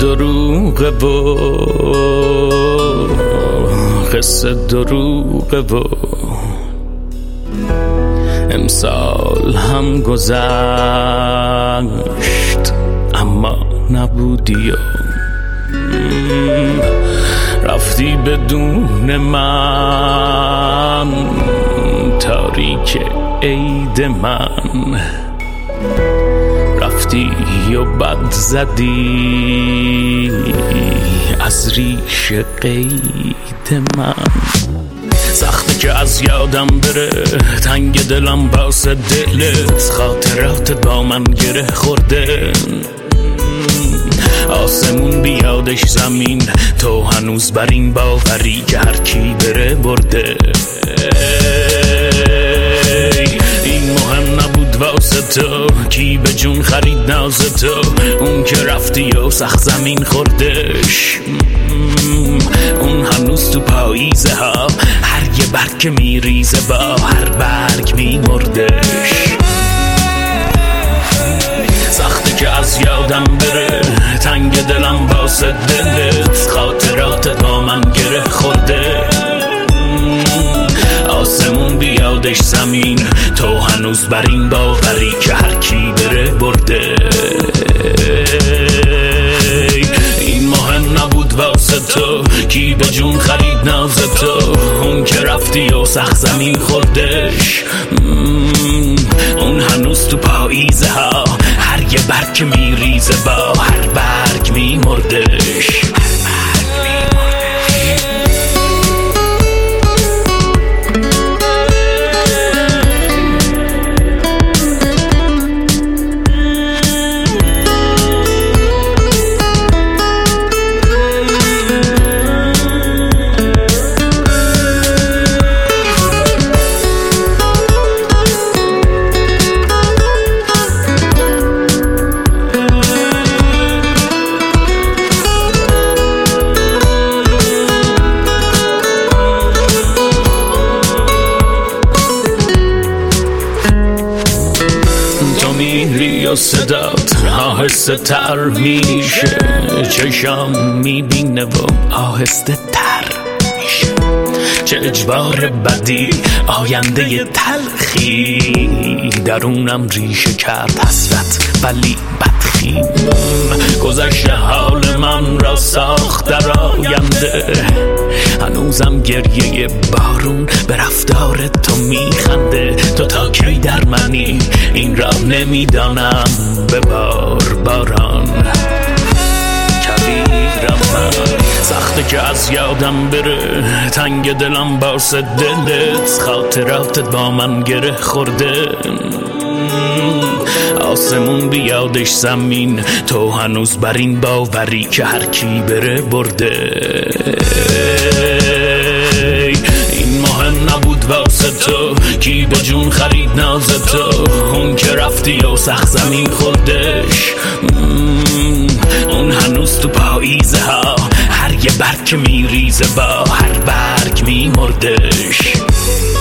دروغه و قصه دروغه و امسال هم گذشت اما نبودی و رفتی بدون من تاریک عید من رفتی و بد زدی از ریش قید من سخته که از یادم بره تنگ دلم واسه دلت خاطراتت با من گره خورده آسمون بیادش زمین تو هنوز بر این باوری که هر کی بره برده این مهم نبود واسه تو کی به جون خرید ناز تو اون که رفتی و سخت زمین خوردش اون هنوز تو پاییزه ها هر یه برگ که میریزه با هر برگ میمردش سخته که از یادم بره تنگ دلم واسه دلت خاطرات با من گره خورده آسمون بیادش زمین تو هنوز بر این باوری که هر کی بره برده این مهم نبود واسه تو کی به جون خرید ناز تو اون که رفتی و سخت زمین خوردش اون هنوز تو پاییزه ها هر یه برگ که میریزه با هر برگ میمردش میری و صدات آهسته تر میشه چشام میبینه و آهسته تر میشه چه اجبار بدی آینده تلخی درونم ریشه کرد حسرت ولی بدخیم گذشته حال من را ساخت در آینده هنوزم گریه بارون به رفتار تو میخنده تو تا کی در منی این را نمیدانم ببار باران کویرم من سخته که از یادم بره تنگ دلم واسه دلت خاطراتت با من گره خورده آسمون بیادش زمین تو هنوز بر این باوری که هر کی بره برده این مهم نبود واسه تو کی به جون خرید ناز تو اون که رفتی و سخت زمین خوردش اون هنوز تو پاییزه ها هر یه برگ که میریزه با هر برگ میمردش